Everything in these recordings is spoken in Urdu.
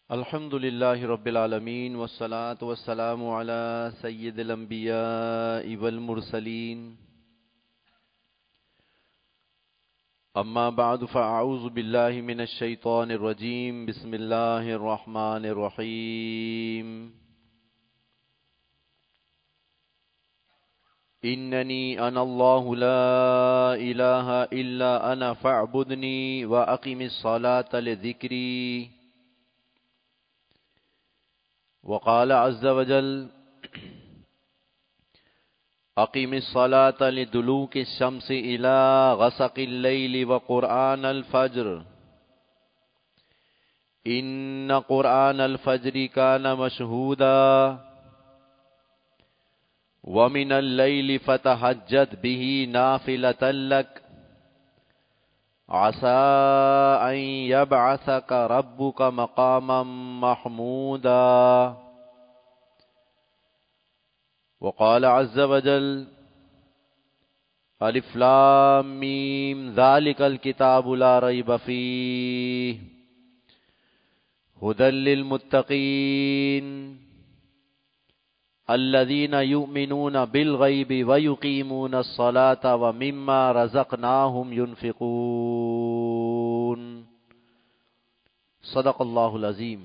الحمد لله رب العالمين والصلاة والسلام على سيد الأنبياء والمرسلين أما بعد فأعوذ بالله من الشيطان الرجيم بسم الله الرحمن الرحيم إنني أنا الله لا إله إلا أنا فاعبدني وأقم الصلاة لذكري وقال عز وجل أقم الصلاة لدلوك الشمس إلى غسق الليل وقرآن الفجر إن قرآن الفجر كان مشهودا ومن الليل فتهجد به نافلة لك عسى أن يبعثك ربك مقاما محمودا وقال عز وجل ألف لام ميم ذلك الكتاب لا ريب فيه هدى للمتقين الذين يؤمنون بالغيب ويقيمون الصلاة ومما رزقناهم ينفقون صدق الله العظيم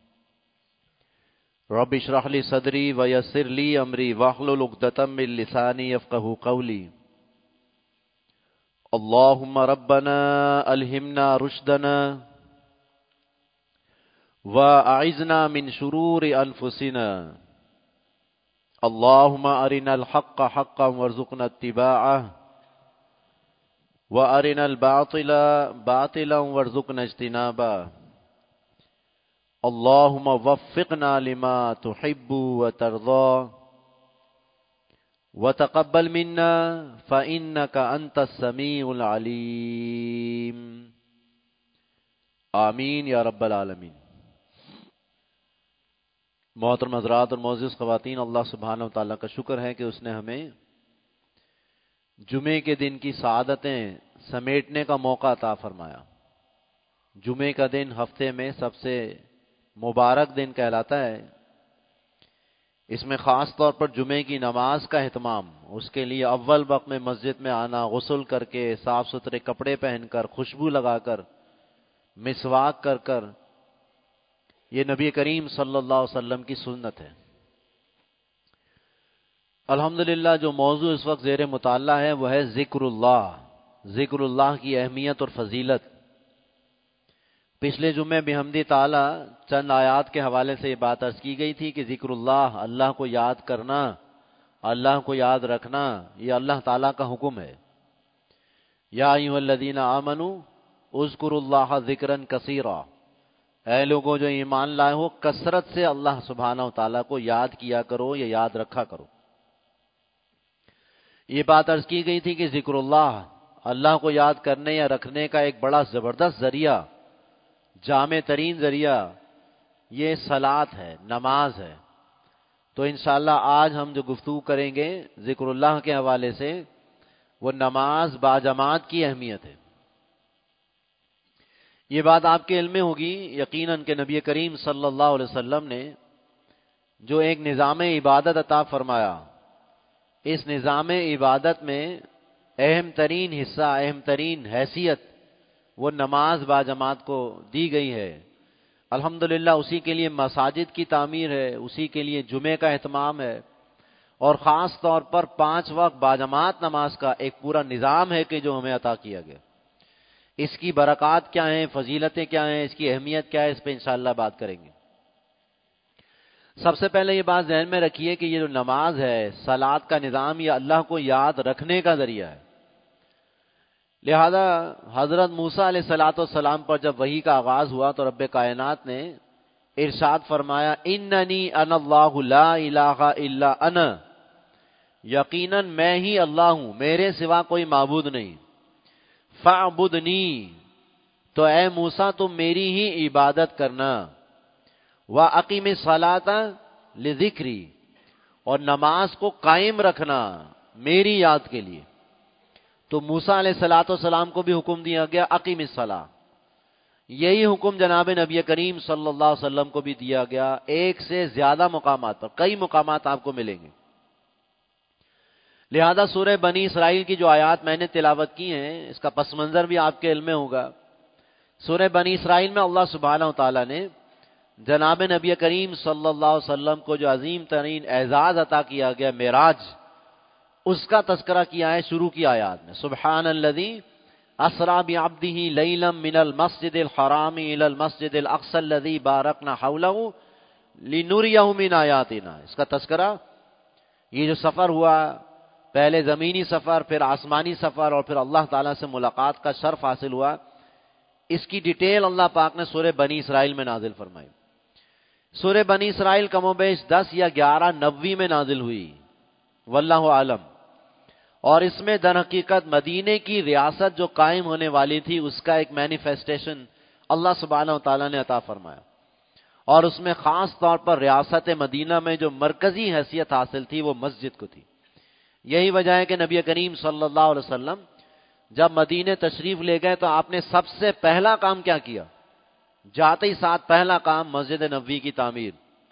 رب اشرح لي صدري ويسر لي أمري واحلل عقدة من لساني يفقهوا قولي اللهم ربنا ألهمنا رشدنا وأعذنا من شرور أنفسنا اللهم أرنا الحق حقا وارزقنا اتباعه وأرنا الباطل باطلا وارزقنا اجتنابه اللهم وفقنا لما تحب وترضى وتقبل منا فإنك أنت السميع العليم آمین یا رب العالمین۔ محترم حضرات اور معزز خواتین، اللہ سبحانہ و تعالیٰ کا شکر ہے کہ اس نے ہمیں جمعے کے دن کی سعادتیں سمیٹنے کا موقع عطا فرمایا۔ جمعے کا دن ہفتے میں سب سے مبارک دن کہلاتا ہے۔ اس میں خاص طور پر جمعے کی نماز کا اہتمام، اس کے لیے اول وقت میں مسجد میں آنا، غسل کر کے صاف ستھرے کپڑے پہن کر، خوشبو لگا کر، مسواک کر کر، یہ نبی کریم صلی اللہ علیہ وسلم کی سنت ہے۔ الحمدللہ جو موضوع اس وقت زیر مطالعہ ہے وہ ہے ذکر اللہ، ذکر اللہ کی اہمیت اور فضیلت۔ پچھلے جمعے بحمد تعالی چند آیات کے حوالے سے یہ بات عرض کی گئی تھی کہ ذکر اللہ، اللہ کو یاد کرنا، اللہ کو یاد رکھنا، یہ اللہ تعالیٰ کا حکم ہے۔ یا ایھا الذین آمنوا اذکروا اللہ ذکرا کثیرا، اے لوگوں جو ایمان لائے ہو، کثرت سے اللہ سبحانہ و تعالیٰ کو یاد کیا کرو یا یاد رکھا کرو۔ یہ بات عرض کی گئی تھی کہ ذکر اللہ، اللہ کو یاد کرنے یا رکھنے کا ایک بڑا زبردست ذریعہ، جامع ترین ذریعہ یہ صلاۃ ہے، نماز ہے۔ تو انشاءاللہ آج ہم جو گفتگو کریں گے ذکر اللہ کے حوالے سے، وہ نماز باجماعت کی اہمیت ہے۔ یہ بات آپ کے علم میں ہوگی یقیناً کہ نبی کریم صلی اللہ علیہ وسلم نے جو ایک نظام عبادت عطا فرمایا، اس نظام عبادت میں اہم ترین حصہ، اہم ترین حیثیت وہ نماز باجماعت کو دی گئی ہے۔ الحمدللہ اسی کے لیے مساجد کی تعمیر ہے، اسی کے لیے جمعے کا اہتمام ہے، اور خاص طور پر 5 وقت باجماعت نماز کا ایک پورا نظام ہے کہ جو ہمیں عطا کیا گیا۔ اس کی برکات کیا ہیں، فضیلتیں کیا ہیں، اس کی اہمیت کیا ہے، اس پہ انشاءاللہ بات کریں گے۔ سب سے پہلے یہ بات ذہن میں رکھیے کہ یہ جو نماز ہے، صلاۃ کا نظام، یہ اللہ کو یاد رکھنے کا ذریعہ ہے۔ لہذا حضرت موسیٰ علیہ السلام پر جب وحی کا آغاز ہوا تو رب کائنات نے ارشاد فرمایا اننی انا اللہ لا الہ الا انا، یقیناً میں ہی اللہ ہوں، میرے سوا کوئی معبود نہیں۔ فاعبدنی، تو اے موسیٰ تم میری ہی عبادت کرنا۔ وَأَقِمِ الصَّلَاةَ لِذِكْرِي، اور نماز کو قائم رکھنا میری یاد کے لیے۔ تو موسیٰ علیہ السلام کو بھی حکم دیا گیا اقیم الصلاۃ، یہی حکم جناب نبی کریم صلی اللہ علیہ وسلم کو بھی دیا گیا، ایک سے زیادہ مقامات پر، کئی مقامات آپ کو ملیں گے۔ لہذا سورہ بنی اسرائیل کی جو آیات میں نے تلاوت کی ہیں، اس کا پس منظر بھی آپ کے علم میں ہوگا۔ سورہ بنی اسرائیل میں اللہ سبحانہ وتعالی نے جناب نبی کریم صلی اللہ علیہ وسلم کو جو عظیم ترین اعزاز عطا کیا گیا معراج، اس کا تذکرہ کیا ہے شروع کی آیات میں۔ سبحان الذی اسریٰ بعبدہ لیلا من المسجد الحرام الی المسجد الاقصی الذی بارکنا حولہ لنریہ من آیاتنا۔ اس کا تذکرہ، یہ جو سفر ہوا، پہلے زمینی سفر، پھر آسمانی سفر، اور پھر اللہ تعالیٰ سے ملاقات کا شرف حاصل ہوا، اس کی ڈیٹیل اللہ پاک نے سورہ بنی اسرائیل میں نازل فرمائی۔ سورہ بنی اسرائیل کم و بیش 10 یا 11 90 میں نازل ہوئی، واللہ عالم۔ اور اس میں در حقیقت مدینے کی ریاست جو قائم ہونے والی تھی، اس کا ایک مینیفیسٹیشن اللہ سبحانہ وتعالیٰ نے عطا فرمایا، اور اس میں خاص طور پر ریاست مدینہ میں جو مرکزی حیثیت حاصل تھی وہ مسجد کو تھی۔ یہی وجہ ہے کہ نبی کریم صلی اللہ علیہ وسلم جب مدینے تشریف لے گئے تو آپ نے سب سے پہلا کام کیا کیا؟ جاتے ہی ساتھ پہلا کام مسجد نبوی کی تعمیر،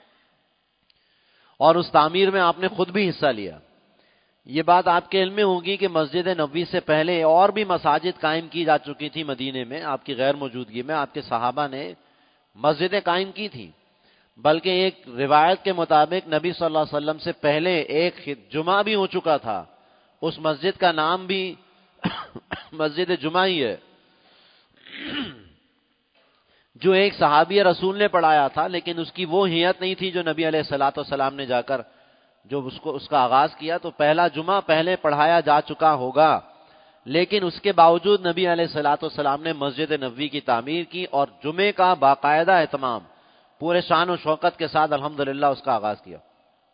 اور اس تعمیر میں آپ نے خود بھی حصہ لیا۔ یہ بات آپ کے علم میں ہوگی کہ مسجد نبوی سے پہلے اور بھی مساجد قائم کی جا چکی تھی مدینے میں، آپ کی غیر موجودگی میں آپ کے صحابہ نے مسجدیں قائم کی تھیں، بلکہ ایک روایت کے مطابق نبی صلی اللہ علیہ وسلم سے پہلے ایک جمعہ بھی ہو چکا تھا، اس مسجد کا نام بھی مسجد جمعہ ہی ہے، جو ایک صحابی رسول نے پڑھایا تھا، لیکن اس کی وہ ہیئت نہیں تھی جو نبی علیہ الصلوۃ والسلام نے جا کر جو اس کا آغاز کیا۔ تو پہلا جمعہ پہلے پڑھایا جا چکا ہوگا، لیکن اس کے باوجود نبی علیہ الصلوۃ والسلام نے مسجد نبوی کی تعمیر کی اور جمعے کا باقاعدہ اہتمام پورے شان و شوکت کے ساتھ الحمدللہ اس کا آغاز کیا۔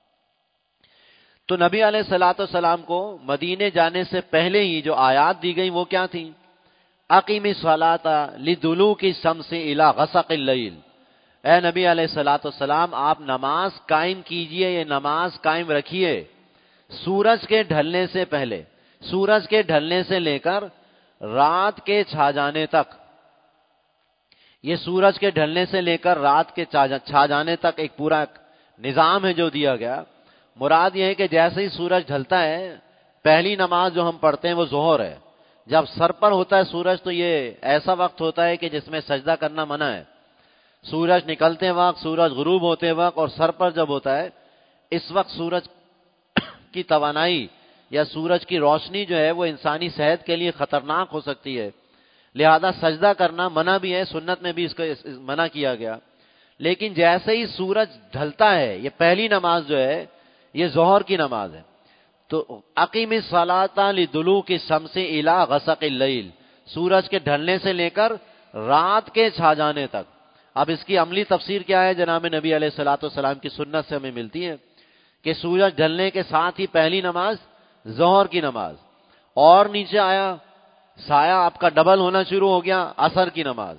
تو نبی علیہ الصلوۃ والسلام کو مدینے جانے سے پہلے ہی جو آیات دی گئی وہ کیا تھیں؟ اقیم الصلاۃ لدلوک الشمس الی غسق اللیل، اے نبی علیہ الصلوۃ والسلام آپ نماز قائم کیجئے، یہ نماز قائم رکھیے سورج کے ڈھلنے سے پہلے، سورج کے ڈھلنے سے لے کر رات کے چھا جانے تک۔ یہ سورج کے ڈھلنے سے لے کر رات کے چھا جانے تک ایک پورا نظام ہے جو دیا گیا۔ مراد یہ ہے کہ جیسے ہی سورج ڈھلتا ہے، پہلی نماز جو ہم پڑھتے ہیں وہ ظہر ہے۔ جب سر پر ہوتا ہے سورج تو یہ ایسا وقت ہوتا ہے کہ جس میں سجدہ کرنا منع ہے۔ سورج نکلتے وقت، سورج غروب ہوتے وقت اور سر پر جب ہوتا ہے، اس وقت سورج کی توانائی یا سورج کی روشنی جو ہے وہ انسانی صحت کے لیے خطرناک ہو سکتی ہے، لہذا سجدہ کرنا منع بھی ہے، سنت میں بھی اس کو منع کیا گیا۔ لیکن جیسے ہی سورج ڈھلتا ہے، یہ پہلی نماز جو ہے یہ ظہر کی نماز ہے، تو اقیم الصلاۃ لدلوک الشمس الی غسق اللیل، سورج کے ڈھلنے سے لے کر رات کے چھا جانے تک۔ اب اس کی عملی تفسیر کیا ہے؟ جناب نبی علیہ الصلوۃ والسلام کی سنت سے ہمیں ملتی ہے کہ سورج ڈھلنے کے ساتھ ہی پہلی نماز ظہر کی نماز، اور نیچے آیا سایہ آپ کا ڈبل ہونا شروع ہو گیا، عصر کی نماز،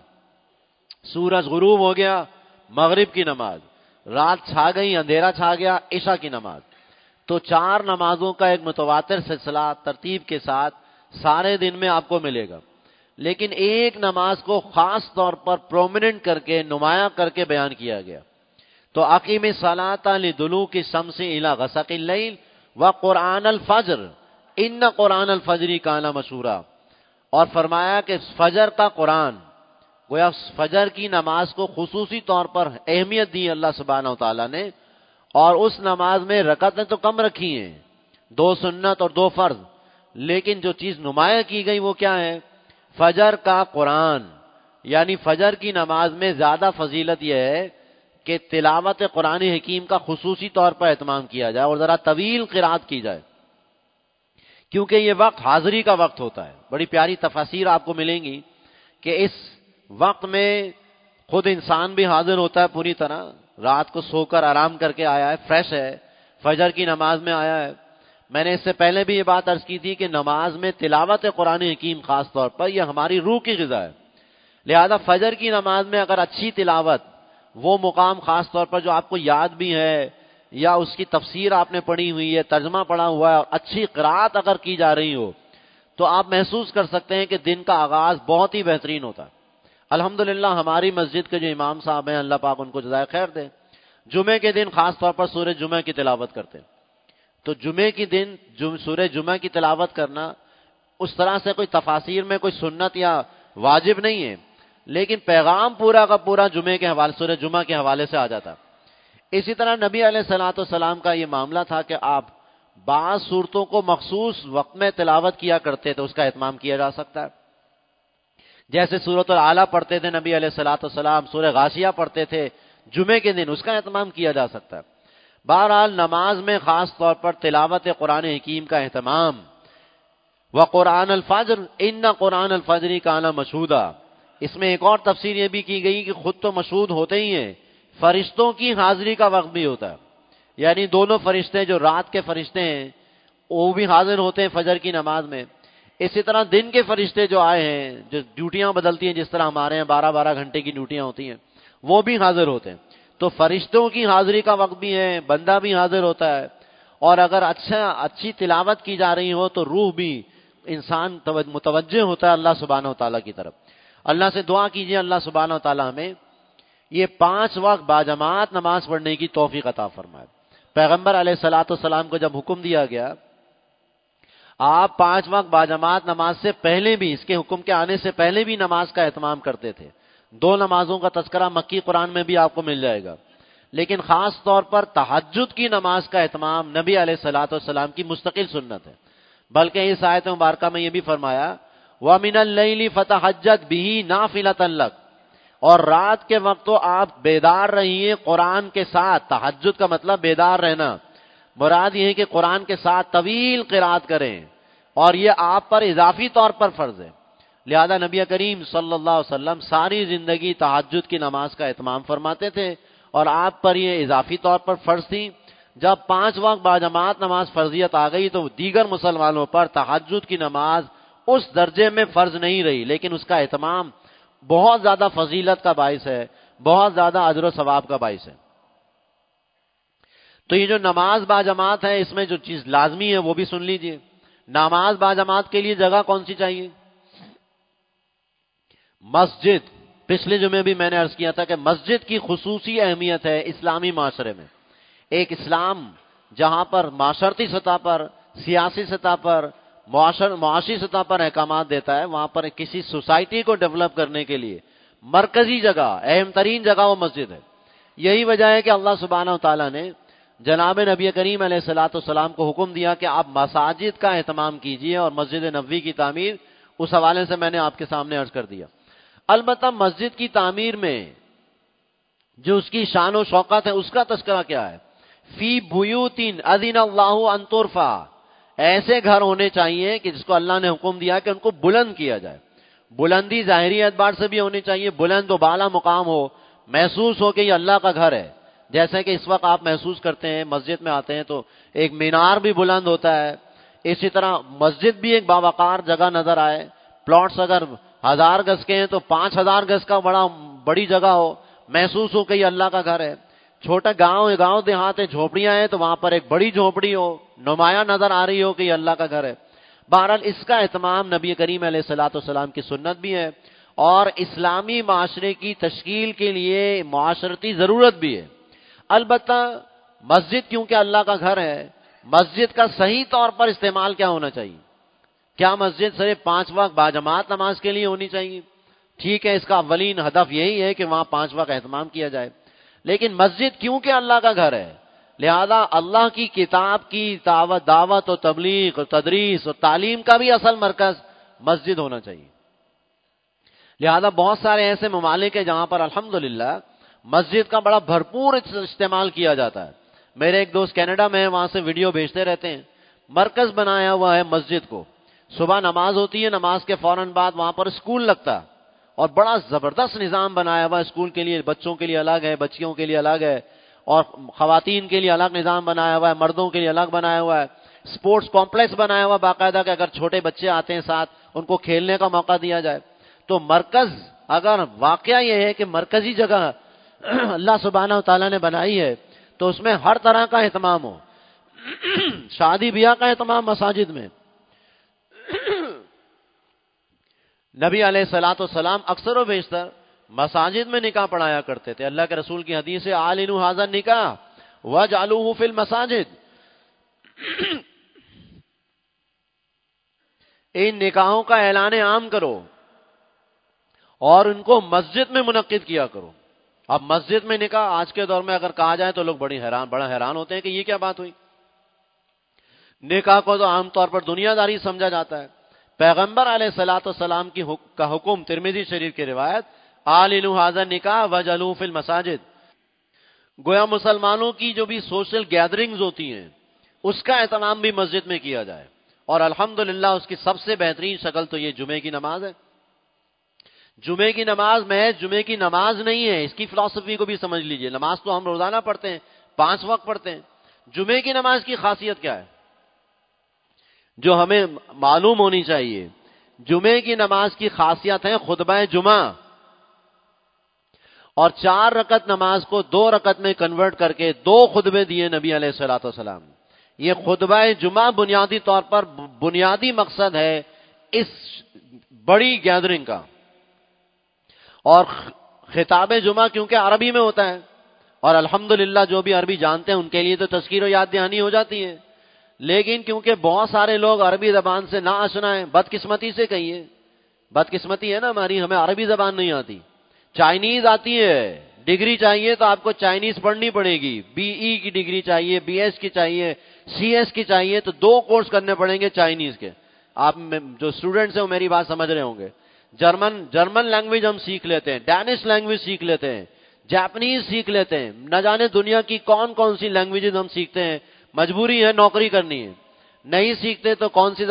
سورج غروب ہو گیا، مغرب کی نماز، رات چھا گئی، اندھیرا چھا گیا، عشاء کی نماز۔ تو 4 نمازوں کا ایک متواتر سلسلہ ترتیب کے ساتھ سارے دن میں آپ کو ملے گا، لیکن ایک نماز کو خاص طور پر پرومیننٹ کر کے، نمایاں کر کے بیان کیا گیا۔ تو اقیم الصلاۃ لدلوک الشمس الی غسق اللیل وقرآن الفجر ان قرآن الفجر کان مشہورا، اور فرمایا کہ فجر کا قرآن، گویا فجر کی نماز کو خصوصی طور پر اہمیت دی اللہ سبحانہ وتعالیٰ نے، اور اس نماز میں رکعتیں تو کم رکھی ہیں، 2 سنت اور 2 فرض، لیکن جو چیز نمایاں کی گئی وہ کیا ہے؟ فجر کا قرآن، یعنی فجر کی نماز میں زیادہ فضیلت یہ ہے کہ تلاوت قرآن حکیم کا خصوصی طور پر اہتمام کیا جائے اور ذرا طویل قرات کی جائے، کیونکہ یہ وقت حاضری کا وقت ہوتا ہے۔ بڑی پیاری تفاسیر آپ کو ملیں گی کہ اس وقت میں خود انسان بھی حاضر ہوتا ہے پوری طرح، رات کو سو کر آرام کر کے آیا ہے، فریش ہے، فجر کی نماز میں آیا ہے۔ میں نے اس سے پہلے بھی یہ بات عرض کی تھی کہ نماز میں تلاوت قرآن حکیم خاص طور پر یہ ہماری روح کی غذا ہے، لہذا فجر کی نماز میں اگر اچھی تلاوت، وہ مقام خاص طور پر جو آپ کو یاد بھی ہے یا اس کی تفسیر آپ نے پڑھی ہوئی ہے، ترجمہ پڑھا ہوا ہے، اور اچھی قرات اگر کی جا رہی ہو، تو آپ محسوس کر سکتے ہیں کہ دن کا آغاز بہت ہی بہترین ہوتا ہے۔ الحمدللہ ہماری مسجد کے جو امام صاحب ہیں اللہ پاک ان کو جزائے خیر دے، جمعے کے دن خاص طور پر سورہ جمعہ کی تلاوت کرتے ہیں۔ تو جمعے کے دن سورہ جمعہ کی تلاوت کرنا اس طرح سے کوئی تفاسیر میں کوئی سنت یا واجب نہیں ہے، لیکن پیغام پورا کا پورا جمعے کے حوالے، سورہ جمعہ کے حوالے سے آ جاتا۔ اسی طرح نبی علیہ الصلوۃ والسلام کا یہ معاملہ تھا کہ آپ بعض صورتوں کو مخصوص وقت میں تلاوت کیا کرتے تھے، اس کا اہتمام کیا جا سکتا ہے۔ جیسے سورۃ الاعلیٰ پڑھتے تھے نبی علیہ الصلوۃ والسلام، سورہ غاشیہ پڑھتے تھے جمعے کے دن، اس کا اہتمام کیا جا سکتا ہے۔ بہرحال نماز میں خاص طور پر تلاوت قرآن حکیم کا اہتمام۔ وقرآن الفجر ان قرآن الفجر کان مشہودا، اس میں ایک اور تفسیر یہ بھی کی گئی کہ خود تو مشہود ہوتے ہی ہیں، فرشتوں کی حاضری کا وقت بھی ہوتا ہے، یعنی دونوں فرشتے جو رات کے فرشتے ہیں وہ بھی حاضر ہوتے ہیں فجر کی نماز میں۔ اسی طرح دن کے فرشتے جو آئے ہیں، جو ڈیوٹیاں بدلتی ہیں، جس طرح ہمارے ہیں 12 گھنٹے کی ڈیوٹیاں ہوتی ہیں، وہ بھی حاضر ہوتے ہیں۔ تو فرشتوں کی حاضری کا وقت بھی ہے، بندہ بھی حاضر ہوتا ہے، اور اگر اچھی تلاوت کی جا رہی ہو تو روح بھی، انسان متوجہ ہوتا ہے اللہ سبحانہ و تعالیٰ کی طرف۔ اللہ سے دعا کیجئے اللہ سبحانہ و تعالیٰ ہمیں یہ 5 وقت باجماعت نماز پڑھنے کی توفیق عطا فرمائے۔ پیغمبر علیہ الصلوۃ والسلام کو جب حکم دیا گیا آپ 5 وقت باجماعت نماز سے پہلے بھی، اس کے حکم کے آنے سے پہلے بھی نماز کا اہتمام کرتے تھے۔ 2 نمازوں کا تذکرہ مکی قرآن میں بھی آپ کو مل جائے گا، لیکن خاص طور پر تہجد کی نماز کا اہتمام نبی علیہ الصلوۃ والسلام کی مستقل سنت ہے۔ بلکہ اس آیت مبارکہ میں یہ بھی فرمایا وَمِنَ اللَّيْلِ فَتَہَجَّدْ بِهِ نَافِلَةً لَكَ، اور رات کے وقت تو آپ بیدار رہیے قرآن کے ساتھ۔ تہجد کا مطلب بیدار رہنا، مراد یہ ہے کہ قرآن کے ساتھ طویل قرات کریں، اور یہ آپ پر اضافی طور پر فرض ہے۔ لہذا نبی کریم صلی اللہ علیہ وسلم ساری زندگی تہجد کی نماز کا اہتمام فرماتے تھے، اور آپ پر یہ اضافی طور پر فرض تھی۔ جب 5 وقت باجماعت نماز فرضیت آ گئی تو دیگر مسلمانوں پر تہجد کی نماز اس درجے میں فرض نہیں رہی، لیکن اس کا اہتمام بہت زیادہ فضیلت کا باعث ہے، بہت زیادہ اجر و ثواب کا باعث ہے۔ تو یہ جو نماز باجماعت ہے، اس میں جو چیز لازمی ہے وہ بھی سن لیجئے۔ نماز باجماعت کے لیے جگہ کون سی چاہیے؟ مسجد۔ پچھلے جمعے بھی میں نے عرض کیا تھا کہ مسجد کی خصوصی اہمیت ہے اسلامی معاشرے میں۔ ایک اسلام جہاں پر معاشرتی سطح پر، سیاسی سطح پر، معاشی سطح پر احکامات دیتا ہے، وہاں پر کسی سوسائٹی کو ڈیولپ کرنے کے لیے مرکزی جگہ، اہم ترین جگہ وہ مسجد ہے۔ یہی وجہ ہے کہ اللہ سبحانہ و تعالیٰ نے جناب نبی کریم علیہ الصلوۃ والسلام کو حکم دیا کہ آپ مساجد کا اہتمام کیجئے، اور مسجد نبوی کی تعمیر اس حوالے سے میں نے آپ کے سامنے عرض کر دیا۔ البتہ مسجد کی تعمیر میں جو اس کی شان و شوکت ہے اس کا تذکرہ کیا ہے؟ فی بیوت اذن اللہ ان ترفع، ایسے گھر ہونے چاہیے کہ جس کو اللہ نے حکم دیا کہ ان کو بلند کیا جائے۔ بلندی ظاہری اعتبار سے بھی ہونی چاہیے، بلند و بالا مقام ہو، محسوس ہو کہ یہ اللہ کا گھر ہے۔ جیسے کہ اس وقت آپ محسوس کرتے ہیں مسجد میں آتے ہیں تو ایک مینار بھی بلند ہوتا ہے، اسی طرح مسجد بھی ایک باوقار جگہ نظر آئے۔ پلاٹس اگر 1000 گز کے ہیں تو 5000 گز کا بڑی جگہ ہو، محسوس ہو کہ یہ اللہ کا گھر ہے۔ چھوٹا گاؤں دیہات ہے، جھونپڑیاں ہیں تو وہاں پر ایک بڑی جھونپڑی ہو، نمایاں نظر آ رہی ہو کہ یہ اللہ کا گھر ہے۔ بہرحال اس کا اہتمام نبی کریم علیہ الصلوۃ والسلام کی سنت بھی ہے، اور اسلامی معاشرے کی تشکیل کے لیے معاشرتی ضرورت بھی ہے۔ البتہ مسجد کیونکہ اللہ کا گھر ہے، مسجد کا صحیح طور پر استعمال کیا ہونا چاہیے؟ کیا مسجد صرف 5 وقت باجماعت نماز کے لیے ہونی چاہیے؟ ٹھیک ہے، اس کا اولین ہدف یہی ہے کہ وہاں 5 وقت اہتمام کیا جائے، لیکن مسجد کیونکہ اللہ کا گھر ہے، لہذا اللہ کی کتاب کی دعوت و تبلیغ و تدریس و تعلیم کا بھی اصل مرکز مسجد ہونا چاہیے۔ لہذا بہت سارے ایسے ممالک ہیں جہاں پر الحمدللہ مسجد کا بڑا بھرپور استعمال کیا جاتا ہے۔ میرے ایک دوست کینیڈا میں ہیں، وہاں سے ویڈیو بھیجتے رہتے ہیں، مرکز بنایا ہوا ہے مسجد کو۔ صبح نماز ہوتی ہے، نماز کے فوراً بعد وہاں پر اسکول لگتا ہے، اور بڑا زبردست نظام بنایا ہوا ہے اسکول کے لیے، بچوں کے لیے الگ ہے، بچیوں کے لیے الگ ہے، اور خواتین کے لیے الگ نظام بنایا ہوا ہے، مردوں کے لیے الگ بنایا ہوا ہے۔ سپورٹس کمپلیکس بنایا ہوا باقاعدہ کہ اگر چھوٹے بچے آتے ہیں ساتھ ان کو کھیلنے کا موقع دیا جائے۔ تو مرکز، اگر واقعہ یہ ہے کہ مرکزی جگہ اللہ سبحانہ و تعالیٰ نے بنائی ہے تو اس میں ہر طرح کا اہتمام ہو۔ شادی بیاہ کا اہتمام مساجد میں، نبی علیہ الصلوۃ والسلام اکثر و بیشتر مساجد میں نکاح پڑھایا کرتے تھے. اللہ کے رسول کی حدیث ہے اعلنوا ھذا النکاح واجعلوہ فی المساجد. ان نکاحوں کا اعلان عام کرو اور ان کو مسجد میں منعقد کیا کرو. اب مسجد میں نکاح آج کے دور میں اگر کہا جائے تو لوگ بڑا حیران ہوتے ہیں کہ یہ کیا بات ہوئی. نکاح کو تو عام طور پر دنیا داری سمجھا جاتا ہے. پیغمبر علیہ الصلوۃ والسلام کا حکم ترمذی شریف کی روایت اعلنوا ھذا النکاح واجعلوہ فی المساجد. گویا مسلمانوں کی جو بھی سوشل گیدرنگز ہوتی ہیں اس کا اہتمام بھی مسجد میں کیا جائے. اور الحمدللہ اس کی سب سے بہترین شکل تو یہ جمعے کی نماز ہے. جمعے کی نماز محض جمعے کی نماز نہیں ہے, اس کی فلسفی کو بھی سمجھ لیجئے. نماز تو ہم روزانہ پڑھتے ہیں, 5 وقت پڑھتے ہیں. جمعے کی نماز کی خاصیت کیا ہے جو ہمیں معلوم ہونی چاہیے؟ جمعے کی نماز کی خاصیت ہے خطبہ جمعہ, اور 4 رکعت نماز کو 2 رکعت میں کنورٹ کر کے 2 خطبے دیے نبی علیہ الصلوۃ والسلام. یہ خطبہ جمعہ بنیادی طور پر بنیادی مقصد ہے اس بڑی گیدرنگ کا. اور خطاب جمعہ کیونکہ عربی میں ہوتا ہے, اور الحمدللہ جو بھی عربی جانتے ہیں ان کے لیے تو تذکیر و یاد دہانی ہو جاتی ہے. لیکن کیونکہ بہت سارے لوگ عربی زبان سے نہ آشنا ہیں, بدقسمتی سے کہیے, بدقسمتی ہے نا ہماری, ہمیں عربی زبان نہیں آتی. چائنیز آتی ہے, ڈگری چاہیے تو آپ کو چائنیز پڑھنی پڑے گی. بی ای کی ڈگری چاہیے, بی ایس کی چاہیے, سی ایس کی چاہیے, تو 2 کورس کرنے پڑیں گے چائنیز کے. آپ جو اسٹوڈنٹس ہیں وہ میری بات سمجھ رہے ہوں گے. جرمن لینگویج ہم سیکھ لیتے ہیں, ڈینش لینگویج سیکھ لیتے ہیں, جاپنیز سیکھ لیتے ہیں, نہ جانے دنیا کی کون کون سی لینگویجز ہم سیکھتے ہیں. مجبوری ہے, نوکری کرنی ہے. نہیں سیکھتے تو کون سی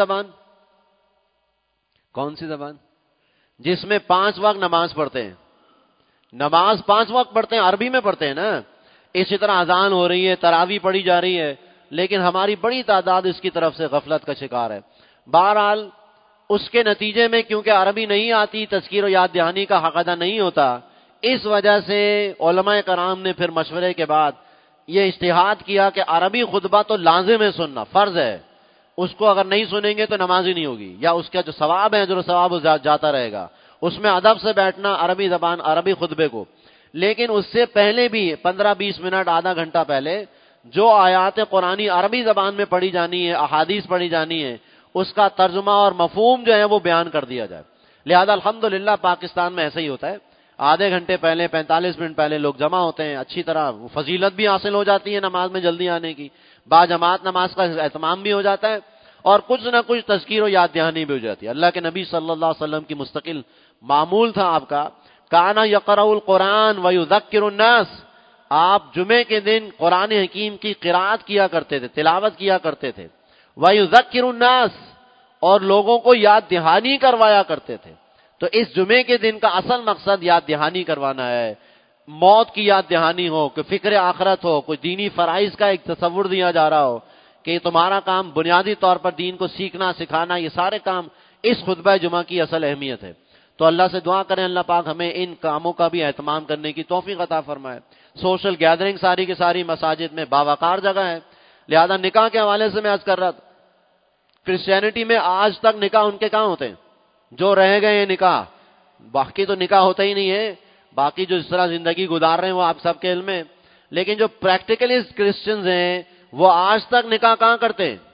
زبان جس میں 5 وقت نماز پڑھتے ہیں. نماز 5 وقت پڑھتے ہیں, عربی میں پڑھتے ہیں نا. اسی طرح اذان ہو رہی ہے, تراویح پڑھی جا رہی ہے, لیکن ہماری بڑی تعداد اس کی طرف سے غفلت کا شکار ہے. بہرحال اس کے نتیجے میں کیونکہ عربی نہیں آتی, تذکیر و یاد دہانی کا حق ادا نہیں ہوتا, اس وجہ سے علماء کرام نے پھر مشورے کے بعد یہ اجتہاد کیا کہ عربی خطبہ تو لازم ہے سننا, فرض ہے. اس کو اگر نہیں سنیں گے تو نماز ہی نہیں ہوگی, یا اس کا جو ثواب ہے جو ثواب جاتا رہے گا. اس میں ادب سے بیٹھنا, عربی زبان, عربی خطبے کو. لیکن اس سے پہلے بھی 15-20 منٹ, آدھا گھنٹہ پہلے جو آیات قرآنی عربی زبان میں پڑھی جانی ہے, احادیث پڑھی جانی ہے, اس کا ترجمہ اور مفہوم جو ہے وہ بیان کر دیا جائے. لہذا الحمدللہ پاکستان میں ایسا ہی ہوتا ہے. آدھے گھنٹے پہلے, 45 منٹ پہلے لوگ جمع ہوتے ہیں. اچھی طرح فضیلت بھی حاصل ہو جاتی ہے نماز میں جلدی آنے کی, با جماعت نماز کا اہتمام بھی ہو جاتا ہے, اور کچھ نہ کچھ تذکیر و یاد دہانی بھی ہو جاتی ہے. اللہ کے نبی صلی اللہ علیہ وسلم کی مستقل معمول تھا آپ کا, کانا یقرأ القرآن ویذکر الناس. آپ جمعے کے دن قرآن حکیم کی قرات کیا کرتے تھے, تلاوت کیا کرتے تھے. ویذکر الناس, اور لوگوں کو یاد دہانی کروایا کرتے تھے. تو اس جمعے کے دن کا اصل مقصد یاد دہانی کروانا ہے. موت کی یاد دہانی ہو, کہ فکر آخرت ہو, کوئی دینی فرائض کا ایک تصور دیا جا رہا ہو کہ تمہارا کام بنیادی طور پر دین کو سیکھنا سکھانا, یہ سارے کام اس خطبہ جمعہ کی اصل اہمیت ہے. تو اللہ سے دعا کریں اللہ پاک ہمیں ان کاموں کا بھی اہتمام کرنے کی توفیق عطا فرمائے. سوشل گیدرنگ ساری کی ساری مساجد میں باوقار جگہ ہے. لہذا نکاح کے حوالے سے میں عرض کر رہا تھا, کرسچینٹی میں آج تک نکاح ان کے کہاں ہوتے ہیں جو رہ گئے ہیں نکاح, باقی تو نکاح ہوتا ہی نہیں ہے. باقی جو اس طرح زندگی گزار رہے ہیں وہ آپ سب کے علم ہے. لیکن جو پریکٹیکلی کرسچنز ہیں وہ آج تک نکاح کہاں کرتے ہیں؟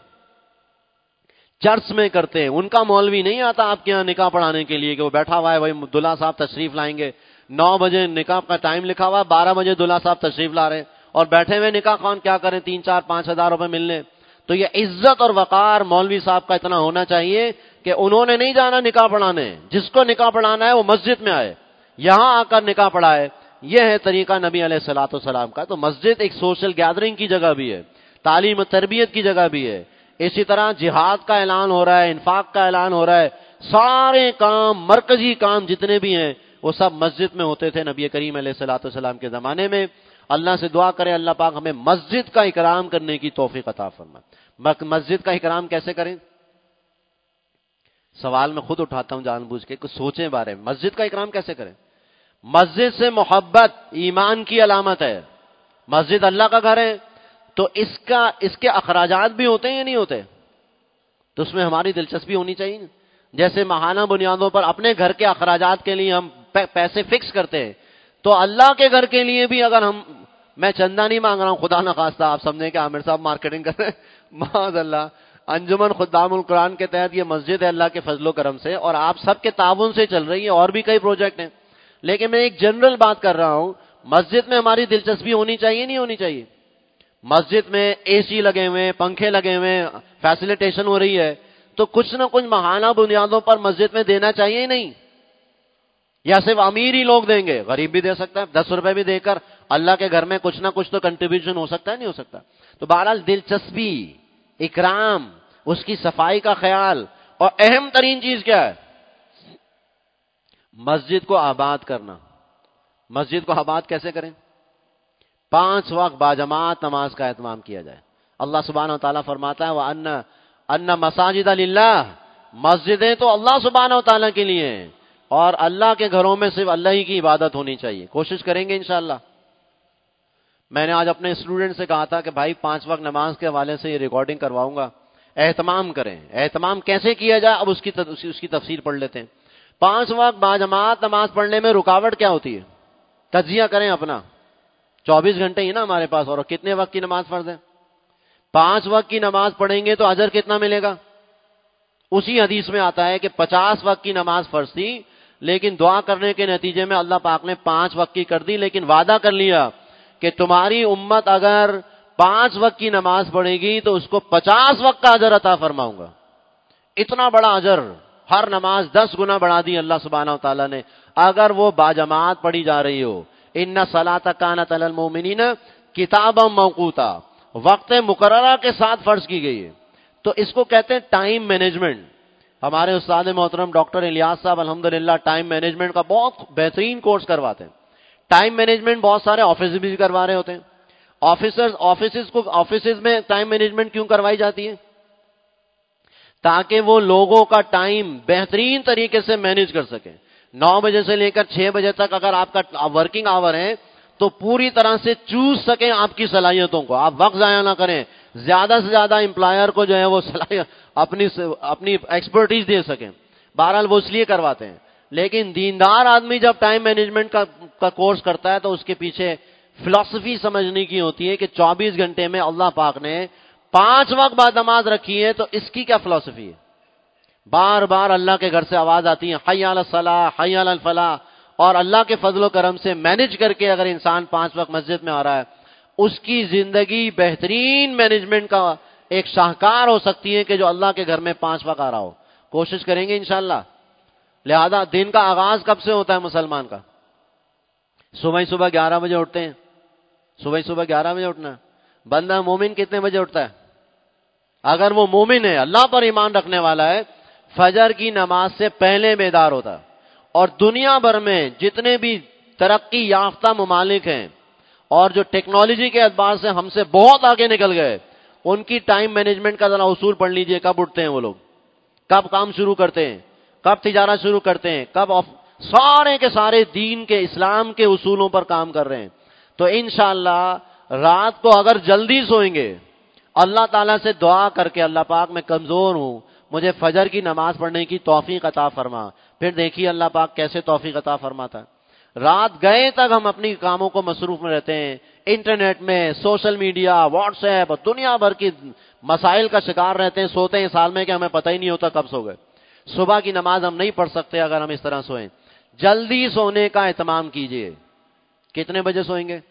چرچ میں کرتے ہیں. ان کا مولوی نہیں آتا آپ کے یہاں نکاح پڑھانے کے لیے کہ وہ بیٹھا ہوا ہے, وہی دلہا صاحب تشریف لائیں گے, 9 بجے نکاح کا ٹائم لکھا ہوا, 12 بجے دلہا صاحب تشریف لا رہے ہیں, اور بیٹھے ہوئے نکاح خوان کیا کریں, 3-4-5 ہزار روپے ملنے. تو یہ عزت اور وقار مولوی صاحب کا اتنا ہونا چاہیے کہ انہوں نے نہیں جانا نکاح پڑھانے, جس کو نکاح پڑھانا ہے وہ مسجد میں آئے, یہاں آ کر نکاح پڑھائے. یہ ہے طریقہ نبی علیہ الصلوۃ والسلام کا. تو مسجد ایک سوشل گیدرنگ کی جگہ بھی ہے, تعلیم و تربیت کی جگہ بھی ہے. اسی طرح جہاد کا اعلان ہو رہا ہے, انفاق کا اعلان ہو رہا ہے, سارے کام مرکزی کام جتنے بھی ہیں وہ سب مسجد میں ہوتے تھے نبی کریم علیہ الصلوۃ والسلام کے زمانے میں. اللہ سے دعا کرے اللہ پاک ہمیں مسجد کا اکرام کرنے کی توفیق عطا فرمائے. مسجد کا اکرام کیسے کریں؟ سوال میں خود اٹھاتا ہوں جان بوجھ کے, کچھ سوچیں بارے میں. مسجد کا اکرام کیسے کریں؟ مسجد سے محبت ایمان کی علامت ہے. مسجد اللہ کا گھر ہے تو اس کے اخراجات بھی ہوتے ہیں یا نہیں ہوتے؟ تو اس میں ہماری دلچسپی ہونی چاہیے. جیسے ماہانہ بنیادوں پر اپنے گھر کے اخراجات کے لیے ہم پیسے فکس کرتے ہیں، تو اللہ کے گھر کے لیے بھی اگر میں چندہ نہیں مانگ رہا ہوں، خدا نخواستہ آپ سمجھیں کہ عامر صاحب مارکیٹنگ کر رہے ہیں، معاذ اللہ، انجمن خدام القرآن کے تحت یہ مسجد ہے اللہ کے فضل و کرم سے اور آپ سب کے تعاون سے چل رہی ہے، اور بھی کئی پروجیکٹ ہیں، لیکن میں ایک جنرل بات کر رہا ہوں، مسجد میں ہماری دلچسپی ہونی چاہیے نہیں ہونی چاہیے؟ مسجد میں اے سی لگے ہوئے، پنکھے لگے ہوئے، فیسیلیٹیشن ہو رہی ہے، تو کچھ نہ کچھ ماہانہ بنیادوں پر مسجد میں دینا چاہیے ہی نہیں؟ یا صرف امیر ہی لوگ دیں گے؟ غریب بھی دے سکتا ہے، 10 روپے بھی دے کر اللہ کے گھر میں کچھ نہ کچھ تو کنٹریبیوشن ہو سکتا ہے، نہیں ہو سکتا؟ تو بہرحال دلچسپی، اکرام، اس کی صفائی کا خیال، اور اہم ترین چیز کیا ہے؟ مسجد کو آباد کرنا۔ مسجد کو آباد کیسے کریں؟ 5 وقت باجماعت نماز کا اہتمام کیا جائے۔ اللہ سبحانہ و تعالیٰ فرماتا ہے وَأَنَّ مَسَاجِدَ لِلَّهِ، مسجدیں تو اللہ سبحانہ و تعالیٰ کے لیے ہیں، اور اللہ کے گھروں میں صرف اللہ ہی کی عبادت ہونی چاہیے۔ کوشش کریں گے انشاءاللہ۔ میں نے آج اپنے اسٹوڈنٹ سے کہا تھا کہ بھائی 5 وقت نماز کے حوالے سے یہ ریکارڈنگ کرواؤں گا، اہتمام کریں۔ اہتمام کیسے کیا جائے اب اس کی تفصیل پڑھ لیتے ہیں۔ 5 وقت باجماعت نماز پڑھنے میں رکاوٹ کیا ہوتی ہے؟ تجزیہ کریں اپنا۔ 24 گھنٹے ہی نا ہمارے پاس، اور کتنے وقت کی نماز فرض ہے؟ 5 وقت کی نماز پڑھیں گے تو اجر کتنا ملے گا؟ اسی حدیث میں آتا ہے کہ 50 وقت کی نماز فرض تھی، لیکن دعا کرنے کے نتیجے میں اللہ پاک نے 5 وقت کی کر دی، لیکن وعدہ کر لیا کہ تمہاری امت اگر 5 وقت کی نماز پڑھے گی تو اس کو 50 وقت کا اجر عطا فرماؤں گا۔ اتنا بڑا اجر، ہر نماز 10 گنا بڑھا دی اللہ سبحانہ و تعالیٰ نے، اگر وہ باجماعت پڑھی جا رہی ہو۔ ان صلاۃ کانت علی المؤمنین کتابا موقوتا، وقت مقررہ کے ساتھ فرض کی گئی ہے۔ تو اس کو کہتے ہیں ٹائم مینجمنٹ۔ ہمارے استاد محترم ڈاکٹر الیاس صاحب الحمدللہ ٹائم مینجمنٹ کا بہت بہترین کورس کرواتے ہیں۔ ٹائم مینجمنٹ بہت سارے آفس بھی کروا رہے ہوتے ہیں۔ آفیسز میں ٹائم مینجمنٹ کیوں کروائی جاتی ہے؟ تاکہ وہ لوگوں کا ٹائم بہترین طریقے سے مینج کر سکیں۔ 9 بجے سے لے کر 6 بجے تک اگر آپ کا ورکنگ آور ہے تو پوری طرح سے چوز سکیں آپ کی صلاحیتوں کو، آپ وقت ضائع نہ کریں، زیادہ سے زیادہ امپلائر کو جو ہے وہ اپنی ایکسپرٹیز دے سکیں۔ بہرحال وہ اس لیے کرواتے ہیں۔ لیکن دیندار آدمی جب ٹائم مینجمنٹ کا کورس کرتا ہے تو اس کے پیچھے فلسفی سمجھنے کی ہوتی ہے کہ 24 گھنٹے میں اللہ پاک نے 5 وقت بعد نماز رکھی ہے، تو اس کی کیا فلسفی ہے؟ بار بار اللہ کے گھر سے آواز آتی ہے حی علی الصلاح، حی علی الفلاح، اور اللہ کے فضل و کرم سے مینج کر کے اگر انسان 5 وقت مسجد میں آ رہا ہے، اس کی زندگی بہترین مینجمنٹ کا ایک شاہکار ہو سکتی ہے کہ جو اللہ کے گھر میں 5 وقت آ رہا ہو۔ کوشش کریں گے انشاءاللہ۔ لہذا دن کا آغاز کب سے ہوتا ہے مسلمان کا؟ صبح 11 بجے اٹھتے ہیں۔ صبح 11 بجے اٹھنا ہے۔ بندہ مومن کتنے بجے اٹھتا ہے؟ اگر وہ مومن ہے، اللہ پر ایمان رکھنے والا ہے، فجر کی نماز سے پہلے بیدار ہوتا ہے۔ اور دنیا بھر میں جتنے بھی ترقی یافتہ ممالک ہیں اور جو ٹیکنالوجی کے اعتبار سے ہم سے بہت آگے نکل گئے، ان کی ٹائم مینجمنٹ کا ذرا اصول پڑھ لیجئے۔ کب اٹھتے ہیں وہ لوگ، کب کام شروع کرتے ہیں، کب تجارت شروع کرتے ہیں، سارے کے سارے دین کے اسلام کے اصولوں پر کام کر رہے ہیں۔ تو انشاءاللہ رات کو اگر جلدی سوئیں گے، اللہ تعالیٰ سے دعا کر کے اللہ پاک میں کمزور ہوں، مجھے فجر کی نماز پڑھنے کی توفیق عطا فرما، پھر دیکھیے اللہ پاک کیسے توفیق عطا فرماتا ہے۔ رات گئے تک ہم اپنی کاموں کو مصروف میں رہتے ہیں، انٹرنیٹ میں، سوشل میڈیا، واٹس ایپ اور دنیا بھر کی مسائل کا شکار رہتے ہیں، سوتے ہیں سال میں کہ ہمیں پتہ ہی نہیں ہوتا کب سو گئے۔ صبح کی نماز ہم نہیں پڑھ سکتے اگر ہم اس طرح سوئیں۔ جلدی سونے کا اہتمام کیجئے۔ کتنے بجے سوئیں گے؟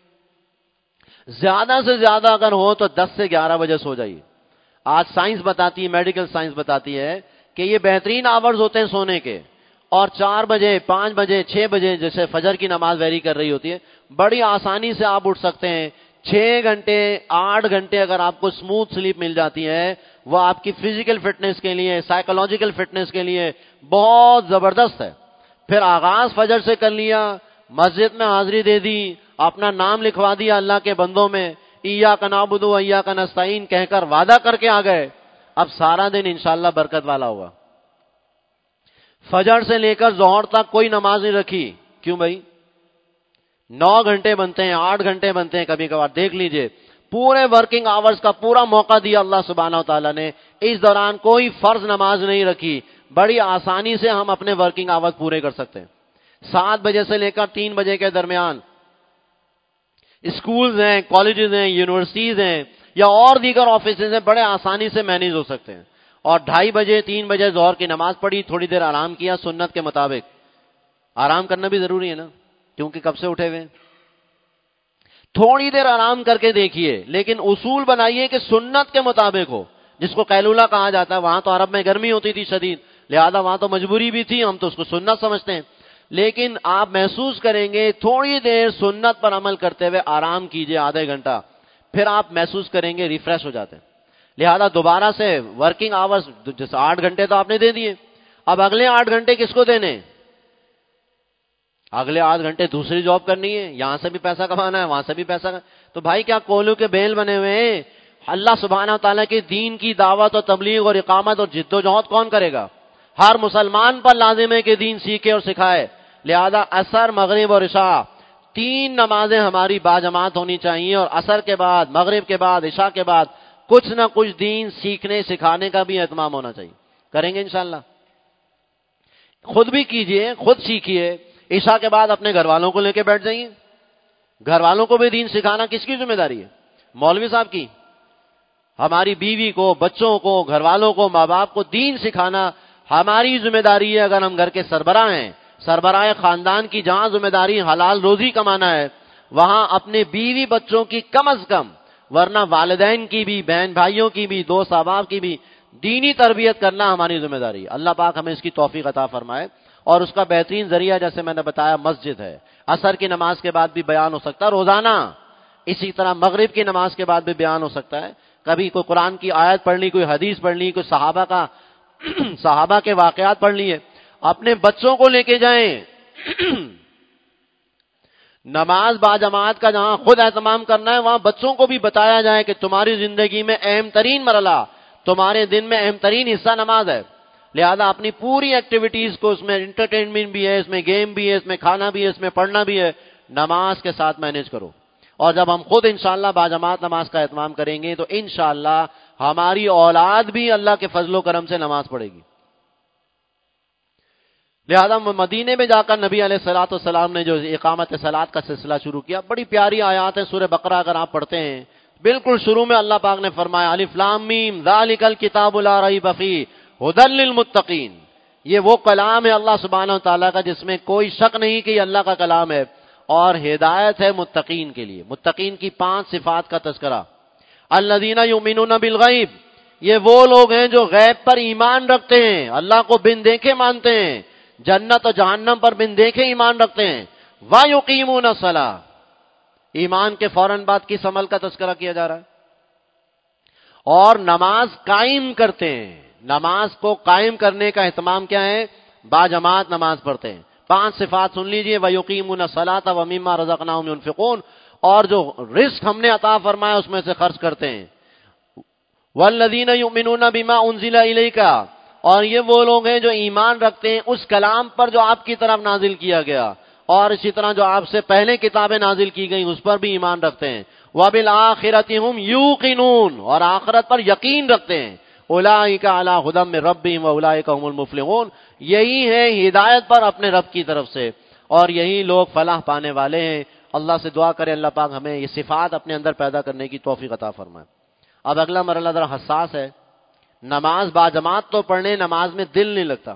زیادہ سے زیادہ اگر ہو تو 10 سے 11 بجے سو جائیے۔ آج سائنس بتاتی ہے، میڈیکل سائنس بتاتی ہے کہ یہ بہترین آورز ہوتے ہیں سونے کے، اور 4 بجے، 5 بجے، 6 بجے جیسے فجر کی نماز ویری کر رہی ہوتی ہے، بڑی آسانی سے آپ اٹھ سکتے ہیں۔ 6 گھنٹے، 8 گھنٹے اگر آپ کو سموتھ سلیپ مل جاتی ہے، وہ آپ کی فزیکل فٹنس کے لیے، سائیکولوجیکل فٹنس کے لیے بہت زبردست ہے۔ پھر آغاز فجر سے کر لیا، مسجد میں حاضری دے دی، اپنا نام لکھوا دیا اللہ کے بندوں میں، ایاک نعبد و ایاک نستعین کہہ کر وعدہ کر کے آ گئے، اب سارا دن انشاءاللہ برکت والا ہوگا۔ فجر سے لے کر ظہر تک کوئی نماز نہیں رکھی، کیوں بھائی؟ 9 گھنٹے بنتے ہیں، 8 گھنٹے بنتے ہیں کبھی کبھار، دیکھ لیجئے پورے ورکنگ آورز کا پورا موقع دیا اللہ سبحانہ و تعالیٰ نے، اس دوران کوئی فرض نماز نہیں رکھی، بڑی آسانی سے ہم اپنے ورکنگ آورز پورے کر سکتے ہیں. 7 بجے سے لے کر 3 بجے کے درمیان اسکولز ہیں، کالجز ہیں، یونیورسٹیز ہیں یا اور دیگر آفیسز ہیں، بڑے آسانی سے مینیج ہو سکتے ہیں. اور 2:30 بجے 3 بجے ظہر کی نماز پڑھی، تھوڑی دیر آرام کیا سنت کے مطابق. آرام کرنا بھی ضروری ہے نا، کیونکہ کب سے اٹھے ہوئے. تھوڑی دیر آرام کر کے دیکھیے، لیکن اصول بنائیے کہ سنت کے مطابق ہو. جس کو قیلولہ کہا جاتا ہے، وہاں تو عرب میں گرمی ہوتی تھی شدید، لہذا وہاں تو مجبوری بھی تھی، ہم تو اس کو سنت سمجھتے ہیں. لیکن آپ محسوس کریں گے تھوڑی دیر سنت پر عمل کرتے ہوئے آرام کیجئے آدھے گھنٹہ، پھر آپ محسوس کریں گے ریفریش ہو جاتے ہیں. لہذا دوبارہ سے ورکنگ آورز جیسے 8 گھنٹے تو آپ نے دے دیے، اب اگلے 8 گھنٹے کس کو دینے؟ اگلے 8 گھنٹے دوسری جاب کرنی ہے، یہاں سے بھی پیسہ کمانا ہے، وہاں سے بھی پیسہ تو بھائی کیا کولو کے بیل بنے ہوئے ہیں؟ اللہ سبحانہ تعالیٰ کے دین کی دعوت اور تبلیغ اور اقامت اور جد و جہد کون کرے گا؟ ہر مسلمان پر لازم ہے کہ دین سیکھے اور سکھائے. لہذا عصر، مغرب اور عشاء 3 نمازیں ہماری باجماعت ہونی چاہیے، اور عصر کے بعد، مغرب کے بعد، عشاء کے بعد کچھ نہ کچھ دین سیکھنے سکھانے کا بھی اہتمام ہونا چاہیے. کریں گے انشاءاللہ؟ خود بھی کیجئے، خود سیکھیے. عشاء کے بعد اپنے گھر والوں کو لے کے بیٹھ جائیے. گھر والوں کو بھی دین سکھانا کس کی ذمہ داری ہے؟ مولوی صاحب کی. ہماری بیوی کو، بچوں کو، گھر والوں کو، ماں باپ کو دین سکھانا ہماری ذمہ داری ہے. اگر ہم گھر کے سربراہ ہیں، سربراہ خاندان کی جہاں ذمہ داری حلال روزی کمانا ہے، وہاں اپنے بیوی بچوں کی کم از کم، ورنہ والدین کی بھی، بہن بھائیوں کی بھی، دوست احباب کی بھی دینی تربیت کرنا ہماری ذمہ داری ہے. اللہ پاک ہمیں اس کی توفیق عطا فرمائے. اور اس کا بہترین ذریعہ جیسے میں نے بتایا مسجد ہے. عصر کی نماز کے بعد بھی بیان ہو سکتا ہے روزانہ، اسی طرح مغرب کی نماز کے بعد بھی بیان ہو سکتا ہے. کبھی کوئی قرآن کی آیت پڑھ لی، کوئی حدیث پڑھ لی، کوئی صحابہ کے واقعات پڑھ لیے. اپنے بچوں کو لے کے جائیں. نماز باجماعت کا جہاں خود اہتمام کرنا ہے، وہاں بچوں کو بھی بتایا جائے کہ تمہاری زندگی میں اہم ترین مرحلہ، تمہارے دن میں اہم ترین حصہ نماز ہے. لہذا اپنی پوری ایکٹیویٹیز کو، اس میں انٹرٹینمنٹ بھی ہے، اس میں گیم بھی ہے، اس میں کھانا بھی ہے، اس میں پڑھنا بھی ہے، نماز کے ساتھ مینیج کرو. اور جب ہم خود انشاءاللہ باجماعت نماز کا اہتمام کریں گے تو انشاءاللہ ہماری اولاد بھی اللہ کے فضل و کرم سے نماز پڑھے گی. لہذا مدینے میں جا کر نبی علیہ الصلوۃ والسلام نے جو اقامت صلاۃ کا سلسلہ شروع کیا، بڑی پیاری آیات ہیں. سورہ بقرہ اگر آپ پڑھتے ہیں، بالکل شروع میں اللہ پاک نے فرمایا الف لام میم ذالک الکتاب لا ریب فیہ ھدی للمتقین. یہ وہ کلام ہے اللہ سبحانہ وتعالی کا جس میں کوئی شک نہیں کہ یہ اللہ کا کلام ہے، اور ہدایت ہے متقین کے لیے. متقین کی 5 صفات کا تذکرہ. الذین یؤمنون بالغیب، یہ وہ لوگ ہیں جو غیب پر ایمان رکھتے ہیں، اللہ کو بن دیکھے مانتے ہیں، جنت اور جہنم پر بن دیکھے ایمان رکھتے ہیں. وَيُقِيمُونَ الصَّلَاةَ، ایمان کے فوراً بعد کس عمل کا تذکرہ کیا جا رہا ہے؟ اور نماز قائم کرتے ہیں. نماز کو قائم کرنے کا اہتمام کیا ہے؟ باجماعت نماز پڑھتے ہیں. 5 صفات سن لیجئے. وَيُقِيمُونَ الصَّلَاةَ وَمِمَّا رَزَقْنَاهُمْ يُنْفِقُونَ، اور جو رزق ہم نے عطا فرمایا اس میں سے خرچ کرتے ہیں. وَالَّذِينَ يُؤْمِنُونَ بِمَا أُنزِلَ إِلَيْكَ، اور یہ وہ لوگ ہیں جو ایمان رکھتے ہیں اس کلام پر جو آپ کی طرف نازل کیا گیا، اور اسی طرح جو آپ سے پہلے کتابیں نازل کی گئیں اس پر بھی ایمان رکھتے ہیں. وَبِالْآخِرَةِ هُمْ يُوقِنُونَ، اور آخرت پر یقین رکھتے ہیں. اولئک علی ھدی من ربہم واولئک هم المفلحون، یہی ہے ہدایت پر اپنے رب کی طرف سے، اور یہی لوگ فلاح پانے والے ہیں. اللہ سے دعا کرے اللہ پاک ہمیں یہ صفات اپنے اندر پیدا کرنے کی توفیق عطا فرمائے. اب اگلا مرحلہ ذرا حساس ہے. نماز باجماعت تو پڑھنے، نماز میں دل نہیں لگتا.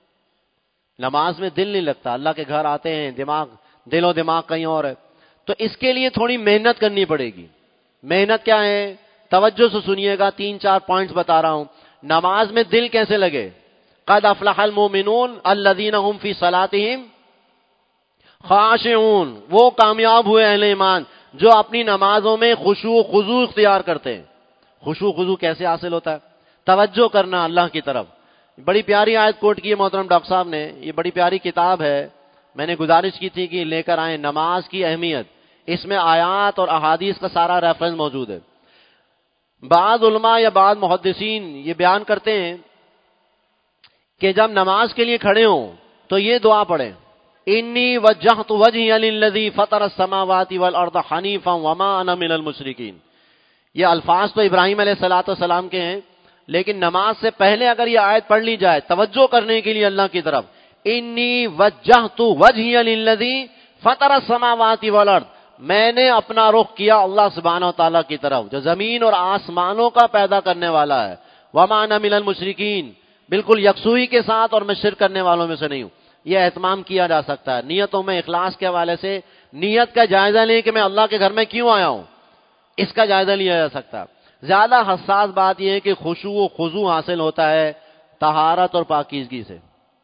نماز میں دل نہیں لگتا، اللہ کے گھر آتے ہیں دل و دماغ کہیں اور ہے. تو اس کے لیے تھوڑی محنت کرنی پڑے گی. محنت کیا ہے؟ توجہ سے سنیے گا، 3-4 پوائنٹس بتا رہا ہوں. نماز میں دل کیسے لگے؟ قد افلح المؤمنون الذین هم فی صلاتهم خاشعون، وہ کامیاب ہوئے اہل ایمان جو اپنی نمازوں میں خشوع و خضوع اختیار کرتے ہیں. خشوع و خضوع کیسے حاصل ہوتا ہے؟ توجہ کرنا اللہ کی طرف. بڑی پیاری آیت کوٹ کی ہے محترم ڈاکٹر صاحب نے. یہ بڑی پیاری کتاب ہے، میں نے گزارش کی تھی کہ لے کر آئیں، نماز کی اہمیت. اس میں آیات اور احادیث کا سارا ریفرنس موجود ہے. بعض علماء یا بعض محدثین یہ بیان کرتے ہیں کہ جب نماز کے لیے کھڑے ہوں تو یہ دعا پڑھیں، انی وجہت وجہی للذی فطر السماوات والارض حنیفا وما انا من المشرکین. یہ الفاظ تو ابراہیم علیہ الصلوۃ والسلام کے ہیں. لیکن نماز سے پہلے اگر یہ آیت پڑھ لی جائے توجہ کرنے کے لیے اللہ کی طرف، انی وجہت وجہی للذی فطر السماوات والارض، میں نے اپنا رخ کیا اللہ سبحانہ و تعالیٰ کی طرف جو زمین اور آسمانوں کا پیدا کرنے والا ہے، وما انا من المشرکین، بالکل یکسوئی کے ساتھ، اور میں شرک کرنے والوں میں سے نہیں ہوں۔ یہ اہتمام کیا جا سکتا ہے نیتوں میں، اخلاص کے حوالے سے نیت کا جائزہ لیں کہ میں اللہ کے گھر میں کیوں آیا ہوں، اس کا جائزہ لیا جا سکتا ہے۔ زیادہ حساس بات یہ ہے کہ خشوع و خضوع حاصل ہوتا ہے طہارت اور پاکیزگی سے۔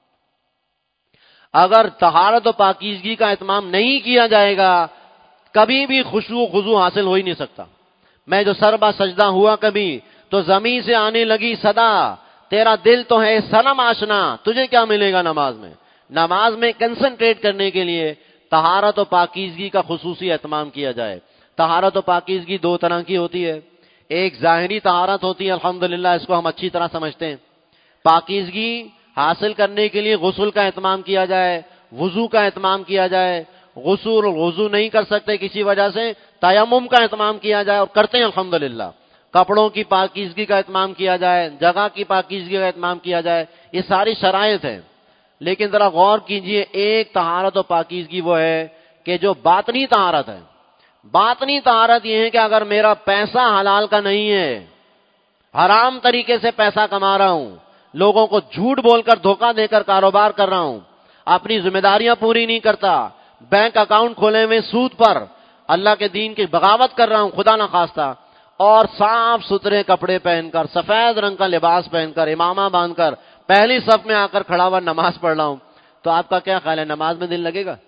اگر طہارت و پاکیزگی کا اہتمام نہیں کیا جائے گا کبھی بھی خشوع و خضوع حاصل ہو ہی نہیں سکتا۔ میں جو سر با سجدہ ہوا کبھی تو زمین سے آنے لگی صدا، تیرا دل تو ہے صنم آشنا، تجھے کیا ملے گا نماز میں؟ نماز میں کنسنٹریٹ کرنے کے لیے طہارت و پاکیزگی کا خصوصی اہتمام کیا جائے۔ طہارت و پاکیزگی دو طرح کی ہوتی ہے، ایک ظاہری طہارت ہوتی ہے، الحمدللہ اس کو ہم اچھی طرح سمجھتے ہیں۔ پاکیزگی حاصل کرنے کے لیے غسل کا اہتمام کیا جائے، وضو کا اہتمام کیا جائے، غسل وضو نہیں کر سکتے کسی وجہ سے تیمم کا اہتمام کیا جائے، اور کرتے ہیں الحمدللہ۔ کپڑوں کی پاکیزگی کا اہتمام کیا جائے، جگہ کی پاکیزگی کا اہتمام کیا جائے، یہ ساری شرائط ہیں۔ لیکن ذرا غور کیجئے، ایک طہارت و پاکیزگی وہ ہے کہ جو باطنی طہارت ہے۔ باطنی طہارت یہ ہے کہ اگر میرا پیسہ حلال کا نہیں ہے، حرام طریقے سے پیسہ کما رہا ہوں، لوگوں کو جھوٹ بول کر دھوکہ دے کر کاروبار کر رہا ہوں، اپنی ذمہ داریاں پوری نہیں کرتا، بینک اکاؤنٹ کھولے ہوئے سود پر اللہ کے دین کی بغاوت کر رہا ہوں خدا نہ خواستہ، اور صاف ستھرے کپڑے پہن کر، سفید رنگ کا لباس پہن کر، امامہ باندھ کر پہلی صف میں آ کر کھڑا ہوا نماز پڑھ رہا ہوں، تو آپ کا کیا خیال ہے نماز میں دل لگے گا؟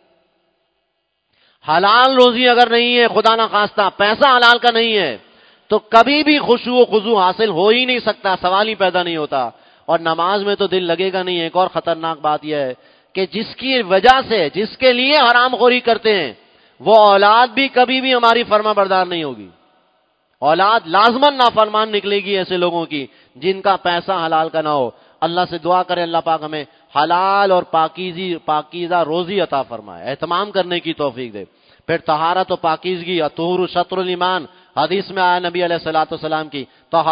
حلال روزی اگر نہیں ہے، خدا نہ خواستہ پیسہ حلال کا نہیں ہے، تو کبھی بھی خشوع و خضوع حاصل ہو ہی نہیں سکتا، سوال ہی پیدا نہیں ہوتا، اور نماز میں تو دل لگے گا نہیں۔ ایک اور خطرناک بات یہ ہے کہ جس کی وجہ سے، جس کے لیے حرام خوری کرتے ہیں، وہ اولاد بھی کبھی بھی ہماری فرما بردار نہیں ہوگی۔ اولاد لازماً نافرمان نکلے گی ایسے لوگوں کی جن کا پیسہ حلال کا نہ ہو۔ اللہ سے دعا کرے اللہ پاک ہمیں حلال اور پاکیزہ روزی عطا فرمائے، اہتمام کرنے کی توفیق دے۔ پھر طہارت و پاکیزگی، الطہور شطر الایمان، حدیث میں آیا نبی علیہ الصلوۃ والسلام کی،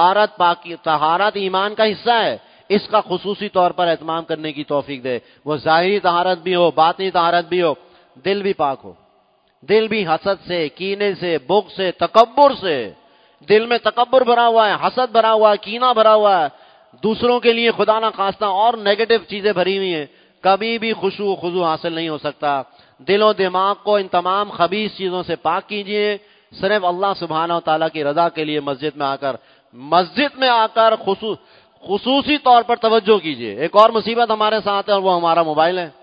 طہارت ایمان کا حصہ ہے، اس کا خصوصی طور پر اہتمام کرنے کی توفیق دے۔ وہ ظاہری طہارت بھی ہو، باطنی طہارت بھی ہو، دل بھی پاک ہو، دل بھی حسد سے، کینے سے، بغض سے، تکبر سے، دل میں تکبر بھرا ہوا ہے، حسد بھرا ہوا ہے، کینہ بھرا ہوا ہے، دوسروں کے لیے خدا نہ خواستہ اور نیگیٹو چیزیں بھری ہوئی ہیں، کبھی بھی خشوع و خضوع حاصل نہیں ہو سکتا۔ دل و دماغ کو ان تمام خبیث چیزوں سے پاک کیجئے، صرف اللہ سبحانہ و تعالیٰ کی رضا کے لیے مسجد میں آ کر خصوصی طور پر توجہ کیجئے۔ ایک اور مصیبت ہمارے ساتھ ہے اور وہ ہمارا موبائل ہے۔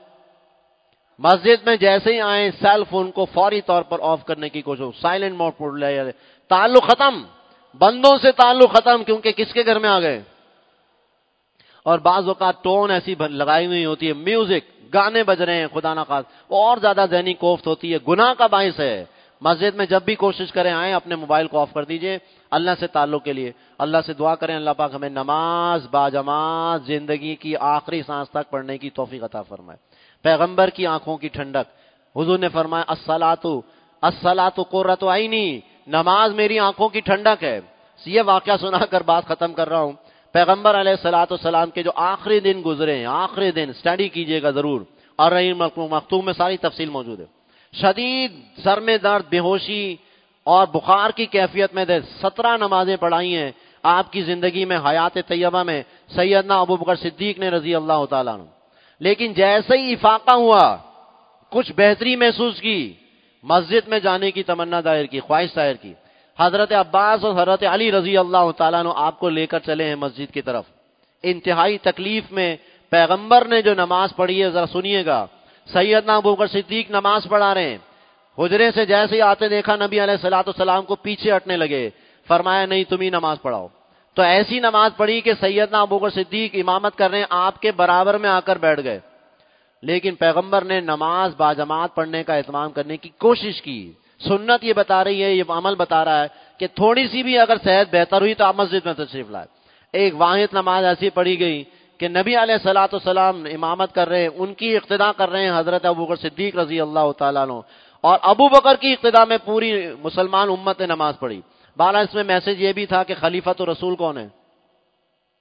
مسجد میں جیسے ہی آئیں سیل فون کو فوری طور پر آف کرنے کی کوشش، سائلنٹ موڈ پر لے، تعلق ختم، بندوں سے تعلق ختم، کیونکہ کس کے گھر میں آ گئے۔ اور بعض اوقات ٹون ایسی لگائی ہوئی ہوتی ہے، میوزک، گانے بج رہے ہیں خدا نہ خواست، وہ اور زیادہ ذہنی کوفت ہوتی ہے، گناہ کا باعث ہے۔ مسجد میں جب بھی کوشش کریں آئیں اپنے موبائل کو آف کر دیجئے اللہ سے تعلق کے لیے۔ اللہ سے دعا کریں اللہ پاک ہمیں نماز باجماعت زندگی کی آخری سانس تک پڑھنے کی توفیق عطا فرمائے۔ پیغمبر کی آنکھوں کی ٹھنڈک، حضور نے فرمایا الصلاۃ قرۃ عینی، نماز میری آنکھوں کی ٹھنڈک ہے۔ یہ واقعہ سنا کر بات ختم کر رہا ہوں۔ پیغمبر علیہ الصلوۃ والسلام کے جو آخری دن گزرے ہیں، آخری دن اسٹڈی کیجئے گا ضرور، اور رہی مختوم میں ساری تفصیل موجود ہے۔ شدید سر میں درد، بے ہوشی اور بخار کی کیفیت میں 17 نمازیں پڑھائی ہیں آپ کی زندگی میں، حیات طیبہ میں، سیدنا ابوبکر صدیق نے رضی اللہ تعالیٰ عنہ۔ لیکن جیسے ہی افاقہ ہوا، کچھ بہتری محسوس کی، مسجد میں جانے کی تمنا ظاہر کی، خواہش ظاہر کی۔ حضرت عباس اور حضرت علی رضی اللہ تعالیٰ عنہ آپ کو لے کر چلے ہیں مسجد کی طرف۔ انتہائی تکلیف میں پیغمبر نے جو نماز پڑھی ہے ذرا سنیے گا۔ سیدنا ابوبکر صدیق نماز پڑھا رہے ہیں، حجرے سے جیسے ہی آتے دیکھا نبی علیہ الصلوۃ والسلام کو پیچھے ہٹنے لگے، فرمایا نہیں تم ہی نماز پڑھاؤ۔ تو ایسی نماز پڑھی کہ سیدنا ابوبکر صدیق امامت کر رہے ہیں، آپ کے برابر میں آ کر بیٹھ گئے۔ لیکن پیغمبر نے نماز باجماعت پڑھنے کا اہتمام کرنے کی کوشش کی۔ سنت یہ بتا رہی ہے، یہ عمل بتا رہا ہے کہ تھوڑی سی بھی اگر صحت بہتر ہوئی تو آپ مسجد میں تشریف لائے۔ ایک واحد نماز ایسی پڑھی گئی کہ نبی علیہ الصلوۃ والسلام امامت کر رہے ہیں، ان کی اقتداء کر رہے ہیں حضرت ابوبکر صدیق رضی اللہ تعالیٰ عنہ، اور ابوبکر کی اقتداء میں پوری مسلمان امت نے نماز پڑھی۔ بہرحال اس میں میسج یہ بھی تھا کہ خلیفۃ الرسول کون ہے؟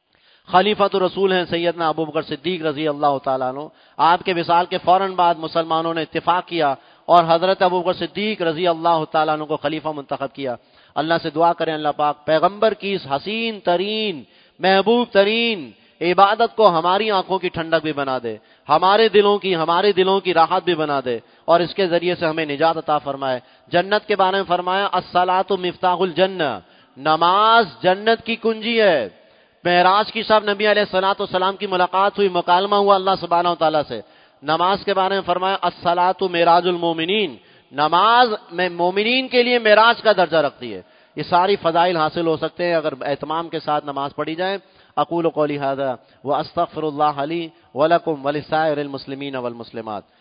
خلیفۃ الرسول ہیں سیدنا ابو بکر صدیق رضی اللہ تعالیٰ عنہ. آپ کے وصال کے فوراً بعد مسلمانوں نے اتفاق کیا اور حضرت ابو بکر صدیق رضی اللہ تعالیٰ عنہ کو خلیفہ منتخب کیا. اللہ سے دعا کریں اللہ پاک پیغمبر کی اس حسین ترین محبوب ترین عبادت کو ہماری آنکھوں کی ٹھنڈک بھی بنا دے، ہمارے دلوں کی راحت بھی بنا دے، اور اس کے ذریعے سے ہمیں نجات عطا فرمائے. جنت کے بارے میں فرمایا الصلاۃ مفتاح الجنہ، نماز جنت کی کنجی ہے. معراج کی شب نبی علیہ الصلوۃ والسلام کی ملاقات ہوئی، مکالمہ ہوا اللہ سبحانہ و تعالیٰ سے. نماز کے بارے میں فرمایا الصلاۃ معراج المومنین، نماز میں مومنین کے لیے معراج کا درجہ رکھتی ہے. یہ ساری فضائل حاصل ہو سکتے ہیں اگر اہتمام کے ساتھ نماز پڑھی جائے. اقول قولی ھذا واستغفر اللہ لی ولکم ولسائر المسلمین والمسلمات.